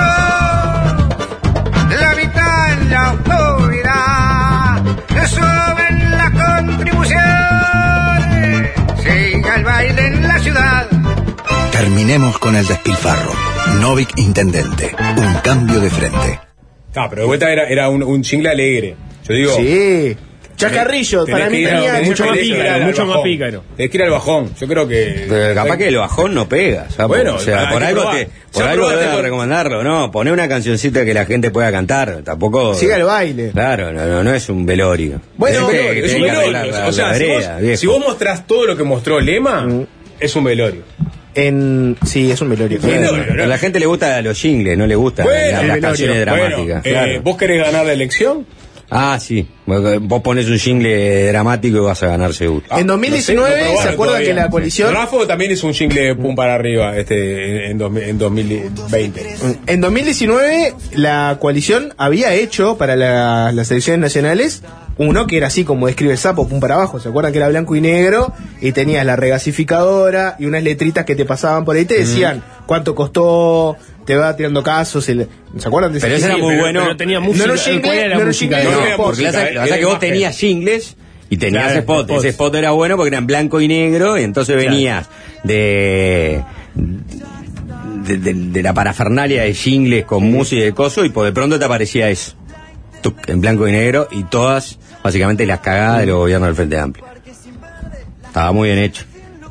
la mitad en la autoridad. Suben la contribución. Siga el baile en la ciudad. Terminemos con el despilfarro. Novik Intendente. Un cambio de frente. Ah, pero de vuelta era, era un, un jingle alegre. Yo digo. Sí. Chacarrillo, tenés para que mí ir a- tenía tenés mucho que más ir al- pícaro, al mucho más bajón. pícaro. Tenés que ir al bajón. Yo creo que. Pero capaz que el bajón no pega, ¿sabes? Bueno, o sea, hay por que algo, probar. te, por Ya algo probaste debes con- recomendarlo, ¿no? Poné una cancioncita que la gente pueda cantar, tampoco... Siga el baile. Claro, no, no, no es un velorio. Bueno, Es un que- velorio, que es un tenga que velorio. arreglar la- O sea, la si, vereda, vos, viejo. si vos mostrás todo lo que mostró Lema, es un velorio. En, sí, es un velorio. Velorio, Bueno, ¿no? a la gente le gusta los jingles, no le gustan Bueno, las, las velorio. canciones dramáticas. Bueno, claro. eh, ¿vos querés ganar la elección? Ah, sí. Vos pones un jingle dramático y vas a ganar seguro. Ah, En dos mil diecinueve, no sé, no probaron ¿se acuerdan todavía. que la coalición- Rafo también es un jingle pum para arriba este en, en, dos mil en dos mil veinte. En dos mil diecinueve, la coalición había hecho para la- las elecciones nacionales uno que era así como describe el sapo, pum para abajo. ¿Se acuerdan que era blanco y negro? Y tenías la regasificadora y unas letritas que te pasaban por ahí, te decían cuánto costó, te va tirando casos. el- ¿Se acuerdan de ese Pero ese era jingle? muy pero- bueno. pero tenía música. No era jingle, ¿Cuál era la no era música? jingle, No, no, era spot. Porque la, música, la era verdad que vos imagen. tenías jingles y tenías Claro, spot. spots. Ese spot era bueno porque era en blanco y negro y entonces Claro. venías de, de, de- de la parafernalia de jingles con música y de coso y por de pronto te aparecía eso. Tuc, en blanco y negro y todas básicamente las cagadas de los gobiernos del Frente Amplio. Estaba muy bien hecho.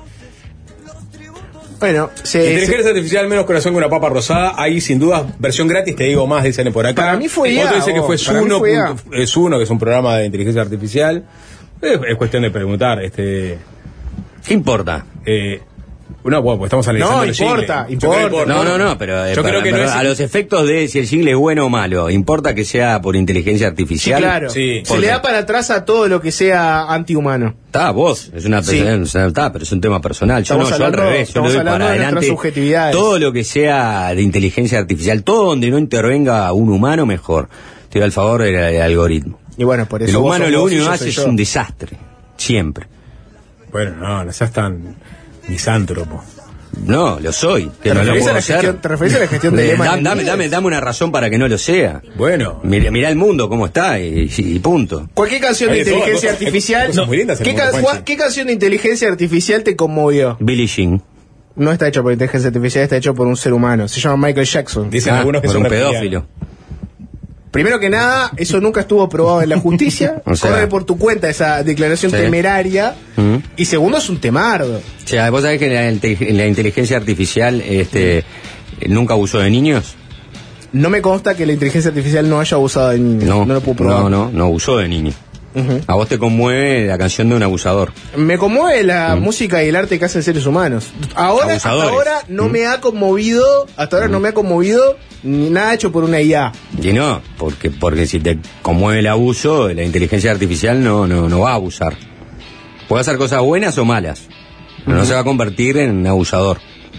Bueno, se, Inteligencia artificial, menos corazón que una papa rosada. Ahí sin dudas, versión gratis, te digo más, dicen por acá. Para mí fue I A, Otro dice que vos, fue para mí Suno, fue I A. punto- eh, Suno, que es un programa de inteligencia artificial. Es, es cuestión de preguntar. Este, ¿Qué importa? eh, no, bueno, pues estamos analizando No, el jingle. importa, Yo creo que importa. No, no, no, pero, eh, Yo para- creo que no pero es- a los efectos de si el jingle es bueno o malo, ¿importa que sea por inteligencia sí, artificial? claro. Sí. Se le da para atrás a todo lo que sea antihumano. Está, vos, es una Sí. persona, está, pero es un tema personal. Yo Estamos no, yo al hablando- revés, yo le estamos doy hablando para de nuestras adelante. subjetividades. Todo lo que sea de inteligencia artificial, todo donde no intervenga un humano, mejor. Estoy al favor del, del algoritmo. Y bueno, por eso El vos humano sos lo vos y único yo que soy hace es yo. un desastre. Siempre. Bueno, no, no seas tan misántropo. No, lo soy. Que ¿Te no lo referís a puedo la ser. gestión- te referís a la gestión de Eh, Lema dam- en dame, el dame, dame una razón para que no lo sea. Bueno. Mira, mira el mundo cómo está y, y punto. Cualquier canción de Hay de todo, inteligencia hay cosas- hay artificial. cosas muy lindas en ¿qué, el ca- mundo, cua- Juanchi. ¿Qué canción de inteligencia artificial te conmovió? Billie Jean. No está hecho por inteligencia artificial, está hecho por un ser humano. Se llama Michael Jackson. Dicen Ah, algunos que por son un reptilianos. pedófilo. Primero que nada, eso nunca estuvo probado en la justicia. O sea- Corre por tu cuenta esa declaración Sí. temeraria. Mm. Y segundo, es un temardo. O sea, vos sabés que la, inte- la inteligencia artificial este, nunca abusó de niños. No me consta que la inteligencia artificial no haya abusado de niños. No, No lo puedo probar. no, no, no abusó de niños. Uh-huh. A vos te conmueve la canción de un abusador. Me conmueve la uh-huh. música y el arte que hacen seres humanos. Ahora, hasta ahora no uh-huh. me ha conmovido, hasta ahora uh-huh. no me ha conmovido ni nada hecho por una I A. Y no, porque, porque si te conmueve el abuso, la inteligencia artificial no, no, no va a abusar. Puede hacer cosas buenas o malas, pero uh-huh. no se va a convertir en un abusador.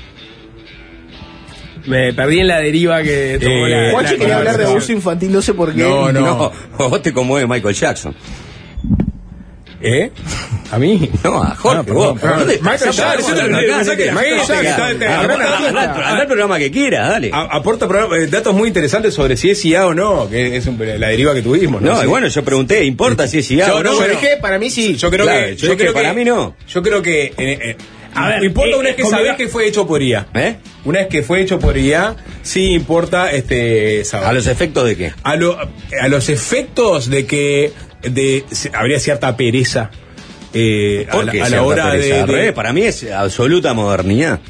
Me perdí en la deriva que tomó eh, la... Juanchi quería hablar de abuso infantil, no sé por qué. No, no, no. Vos te conmueve Michael Jackson. ¿Eh? ¿A mí? No, a Jorge, no, vos. Michael Jackson. Anda al programa que quieras, dale. Aporta datos muy interesantes sobre si es I A o no, que es la deriva que tuvimos. No, y bueno, yo pregunté, ¿importa si es I A o no? Yo dije, para mí sí. Yo creo que... Yo creo que para mí no. Yo creo que... A ver, importa eh, una vez que sabés que fue hecho por I A. ¿Eh? Una vez que fue hecho por I A, sí importa este saber. ¿A los efectos de qué? A, lo, a los efectos de que de, habría cierta pereza eh, a, la, a la hora de, de... Para mí es absoluta modernidad.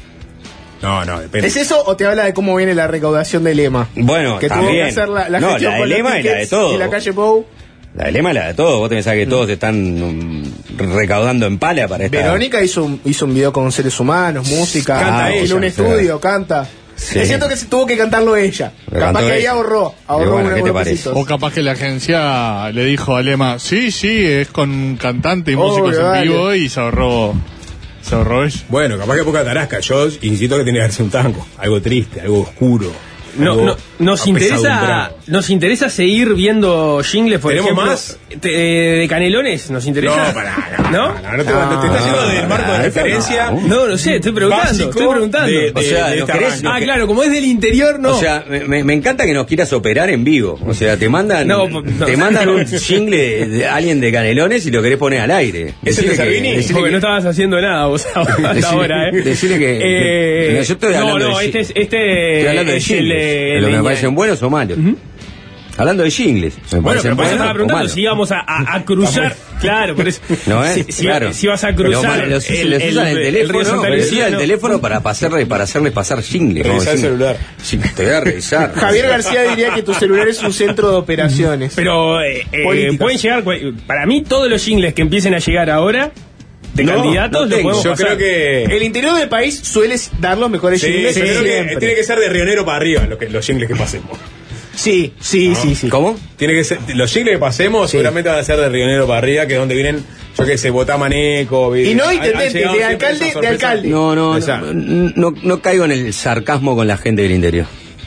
No, no, depende. ¿Es eso o te habla de cómo viene la recaudación del lema? Bueno, que también. tuvo que hacer la, la no, gestión la con del los lema y la de todo. Y la calle Pou. La del lema es la de todo. Vos te pensás que todos están um, recaudando en pala para esta... Verónica hizo un, hizo un video con seres humanos, música, canta en ella, un estudio, canta. Sí. Es cierto que se tuvo que cantarlo ella. Lo capaz que ahí ahorró, ahorró bueno, una, ¿qué te parece? O capaz que la agencia le dijo a Lema, sí, sí, es con un cantante y oh, músicos en vale. vivo y se ahorró... Se ahorró eso. Bueno, capaz que poca tarasca. Yo insisto que tiene que verse un tango. Algo triste, algo oscuro. No, no, nos interesa nos interesa seguir viendo jingles, por ¿Tenemos ejemplo, más? Te, de Canelones, nos interesa. No, para, no, ¿no? no, no te, no, te está haciendo del marco de referencia. No, no sé, estoy preguntando, estoy preguntando. De, de, o sea, de ¿lo querés? Ah, claro, como es del interior, no. O sea, me, me encanta que nos quieras operar en vivo. O sea, te mandan no, no. te mandan un jingle de, de alguien de Canelones y lo querés poner al aire. ¿Es el de Servini? Porque que, no estabas haciendo nada vos hasta decirle, ahora, ¿eh? Decirle que... Eh, no, yo estoy hablando no, no, de... este es... Este estoy hablando de jingles. Lo que me parecen buenos o malos. Uh-huh. Hablando de jingles. Bueno, pero por eso estaba preguntando si íbamos a, a, a cruzar. Claro, por eso. No, ¿eh? Si, si, claro. si vas a cruzar. Los, el, les usan el, el teléfono. El, el, el teléfono para, pasarle, para hacerle pasar jingles. Revisar el celular. Sí, te voy a revisar. Javier García diría que tu celular es un centro de operaciones. Pero eh, eh, pueden llegar. Para mí, todos los jingles que empiecen a llegar ahora. De no, candidatos, no lo yo creo que el interior del país suele dar los mejores sí, jingles. Sí, creo que tiene que ser de Rionero para arriba lo que, los jingles que pasemos. Sí, sí, ¿no? sí, sí. ¿Cómo? Tiene que ser, los jingles que pasemos sí. seguramente van a ser de Rionero para arriba, que es donde vienen, yo qué sé, Botamaneco. Y no intendente, de alcalde, de alcalde. No, no, no, no, no caigo en el sarcasmo con la gente del interior.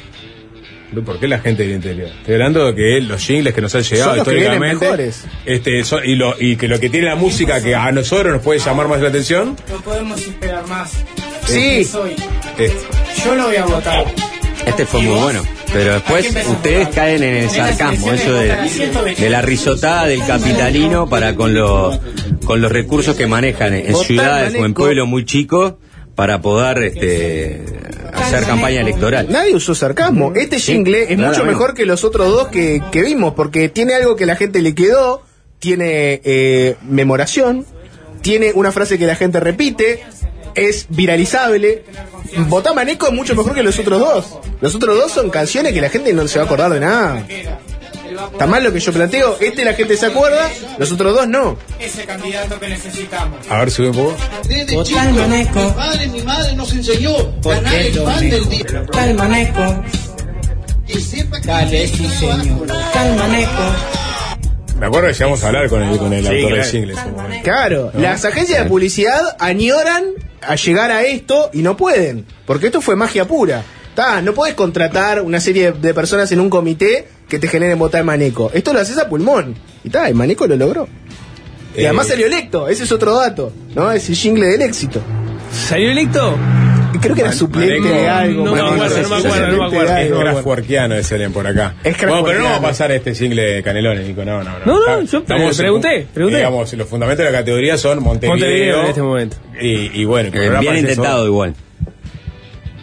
¿Por qué la gente del interior? Estoy hablando de que los jingles que nos han llegado históricamente, este, son, y, lo, y que lo que tiene la música que a nosotros nos puede llamar más la atención. No podemos esperar más. Sí. Soy. Este. Yo no voy a votar. Este fue muy bueno, pero después ustedes caen en el sarcasmo, eso de, de la risotada del capitalino para con los con los recursos que manejan en ciudades o en pueblos muy chicos para poder este hacer campaña electoral. Nadie usó sarcasmo. Este jingle sí, es mucho mejor que los otros dos que, que vimos, porque tiene algo que la gente le quedó, tiene eh, memoración, tiene una frase que la gente repite, es viralizable. Botamaneco es mucho mejor que los otros dos. Los otros dos son canciones que la gente no se va a acordar de nada. Está mal lo que yo planteo. Este la gente se acuerda, los otros dos no. Ese candidato que necesitamos. A ver, sube un poco. Desde chico, mi padre, mi madre nos enseñó ganar el pan del día. Calmaneco. Dale, sí, señor. Calmaneco. Me acuerdo que llegamos a hablar con el, con el sí, autor claro. de jingles. Claro, ¿no? Las agencias de publicidad añoran a llegar a esto y no pueden, porque esto fue magia pura. Ta, no podés contratar una serie de personas en un comité que te generen votar Maneco. Esto lo haces a pulmón. Y ta, y Maneco lo logró. Eh, y además salió electo, ese es otro dato, ¿no? Es el jingle del éxito. ¿Salió electo? Creo que era suplente Maneco, de algo. No, no, no, no me acuerdo, no me acuerdo. Es Kraftwerkiano ese Elen por acá. Es bueno, pero no vamos a pasar este jingle de Canelones, Nico. No, no, no. No, no, yo Estamos pregunté, en, pregunté. Digamos, los fundamentos de la categoría son Montevideo. Montevideo en este momento. Y, y bueno, eh, bien intentado eso. Igual.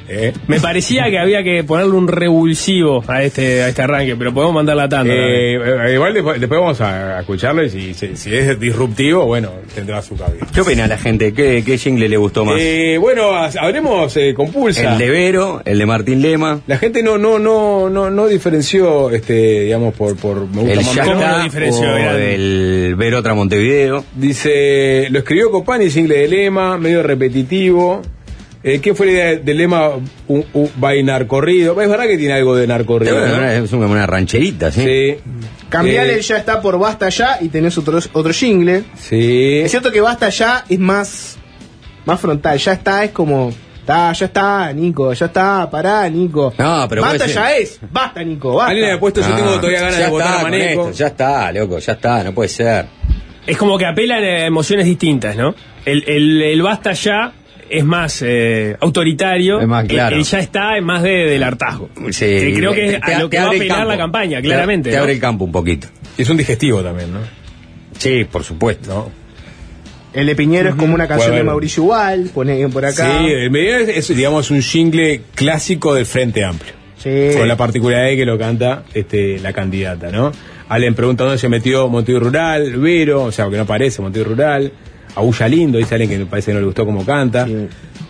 ¿Eh? Me parecía que había que ponerle un revulsivo a este a este arranque, pero podemos mandar la tanda. Eh, eh, igual después, después vamos a, a escucharlo y si, si, si es disruptivo, bueno, tendrá su cabida. ¿Qué opina la gente? ¿Qué, qué jingle le gustó más? Eh, bueno, habremos eh, con Pulsa. El de Vero, el de Martín Lema. La gente no no no no no diferenció, este, digamos, por por me gusta el más. ¿Cómo lo diferenció? O el Vero otra Montevideo. Dice, lo escribió Copani, jingle de Lema, medio repetitivo. Eh, ¿Qué fue la idea del lema un, un, by narcorrido? Es verdad que tiene algo de narcorrido, ¿no? ¿no? Es una, una rancherita, ¿sí? Sí. Cambiale Eh, el ya está por basta ya y tenés otro, otro jingle. Sí. Es cierto que basta ya es más, más frontal. Ya está es como, está, ya está, Nico, ya está, pará, Nico. No, pero basta puede ya ser. es, basta, Nico, basta. Alguien le ha puesto, yo No, tengo todavía ganas ya de votar está a con Maneco. esto, ya está, loco, ya está, no puede ser. Es como que apelan a emociones distintas, ¿no? El, el, el basta ya es más eh, autoritario, es más claro. el, el ya está es más de, del hartazgo. Sí, que creo que es te, a lo que va a apelar la campaña, claramente. Te, te ¿no? abre el campo un poquito. Es un digestivo también, ¿no? Sí, por supuesto. ¿No? El de Piñero uh-huh. es como una canción bueno, de Mauricio Igual, ponen por acá. Sí, el medio es, es, digamos, un jingle clásico del Frente Amplio. Sí. Con la particularidad de que lo canta este, la candidata, ¿no? Alguien pregunta dónde se metió Montevideo Rural, Vero, o sea, que no aparece Montevideo Rural. Aúlla lindo, dice alguien que me parece que no le gustó cómo canta. Sí.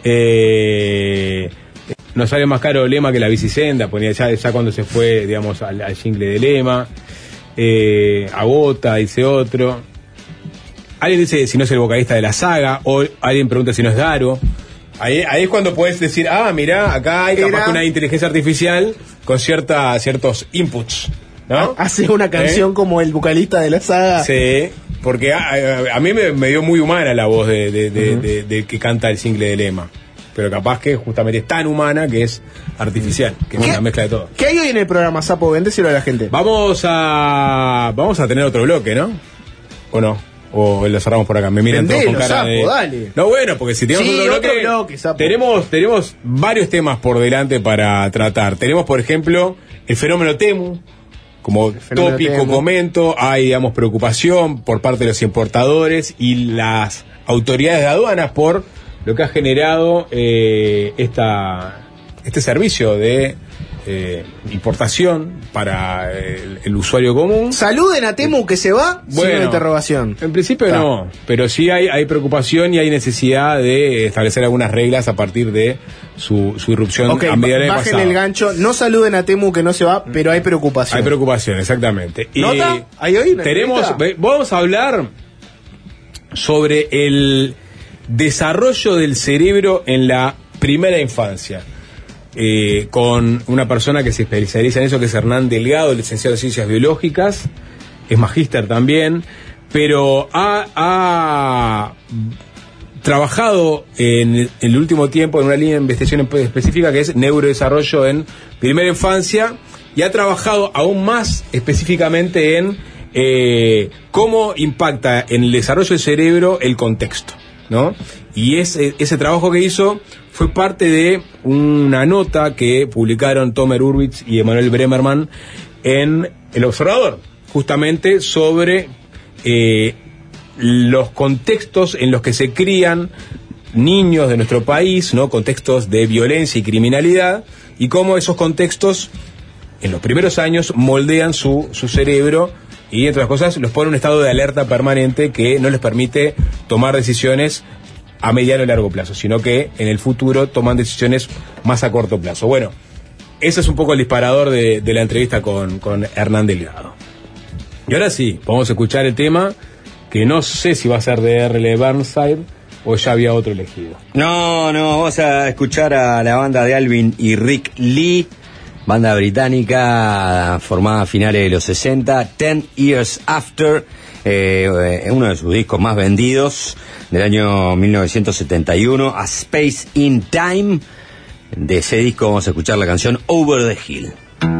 Eh, no sale más caro Lema que la bicicenda, ponía ya, ya cuando se fue, digamos, al, al jingle de Lema. Eh, Agota, dice otro. Alguien dice si no es el vocalista de la saga, o alguien pregunta si no es Daro. Ahí, ahí es cuando puedes decir, ah, mirá, acá hay capaz que una inteligencia artificial con cierta, ciertos inputs, ¿no? Hace una canción ¿Eh? como el vocalista de la saga. Sí, porque a, a, a mí me, me dio muy humana la voz de, de, de, uh-huh. de, de, de que canta el single de Lema. Pero capaz que justamente es tan humana que es artificial, que es una mezcla de todo. ¿Qué hay hoy en el programa, Sapo? Vendéselo a la gente. Vamos a vamos a tener otro bloque, ¿no? ¿O no? O lo cerramos por acá. Me miran Vendelo, todos con cara Sapo, de... dale. No, bueno, porque si tenemos sí, otro bloque, otro bloque Sapo. tenemos tenemos varios temas por delante para tratar. Tenemos, por ejemplo, el fenómeno Temu. Como tópico, Temu. comento, hay, digamos, preocupación por parte de los importadores y las autoridades de aduanas por lo que ha generado eh, esta este servicio de eh, importación para el, el usuario común. Saluden a Temu que se va, bueno, sin interrogación. En principio Está. no, pero sí hay, hay preocupación y hay necesidad de establecer algunas reglas a partir de su, su irrupción okay, a medida del bajen pasado. el gancho, no saluden a Temu que no se va, pero hay preocupación. Hay preocupación, exactamente. ¿Nota? Y ¿Hay hoy una tenemos, entrevista? vamos a hablar sobre el desarrollo del cerebro en la primera infancia. Eh, con una persona que se especializa en eso, que es Hernán Delgado, licenciado en Ciencias Biológicas, es magíster también, pero ha, ha trabajado en, en el último tiempo en una línea de investigación específica que es neurodesarrollo en primera infancia, y ha trabajado aún más específicamente en eh, cómo impacta en el desarrollo del cerebro el contexto, ¿no? Y ese, ese trabajo que hizo fue parte de una nota que publicaron Tomer Urbitz y Emanuel Bremerman en El Observador, justamente sobre eh, los contextos en los que se crían niños de nuestro país, ¿no? Contextos de violencia y criminalidad, y cómo esos contextos en los primeros años moldean su, su cerebro y, entre otras cosas, los pone en un estado de alerta permanente que no les permite tomar decisiones a mediano y largo plazo, sino que en el futuro toman decisiones más a corto plazo. Bueno, ese es un poco el disparador de, de la entrevista con, con Hernán Delgado. Y ahora sí, vamos a escuchar el tema, que no sé si va a ser de R L Burnside o ya había otro elegido. No, no, vamos a escuchar a la banda de Alvin y Rick Lee, banda británica formada a finales de los sesenta, Ten Years After, eh, uno de sus discos más vendidos del año mil novecientos setenta y uno, A Space in Time. De ese disco vamos a escuchar la canción Over the Hill.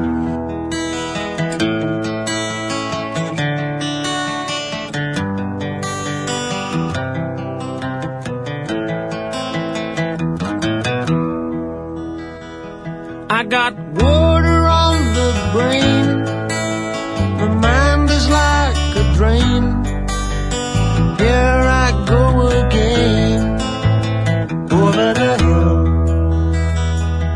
I got water on the brain, my mind is like a drain. Here I go again, over the hill.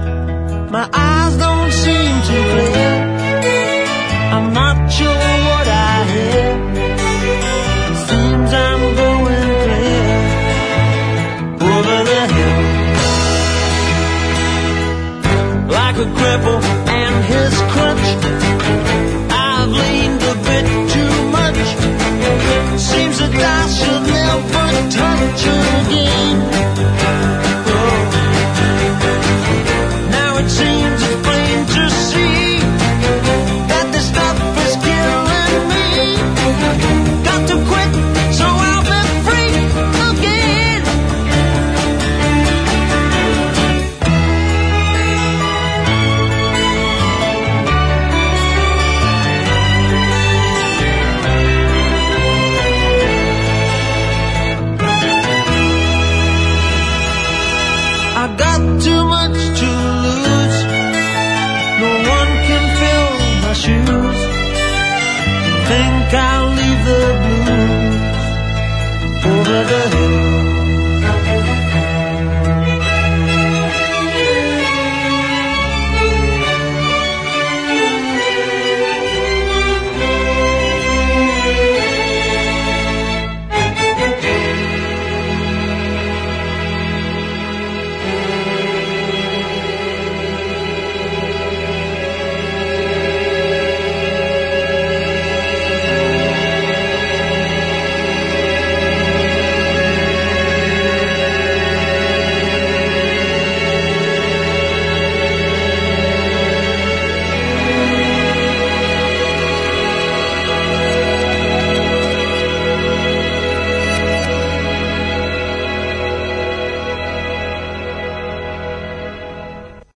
like a cripple.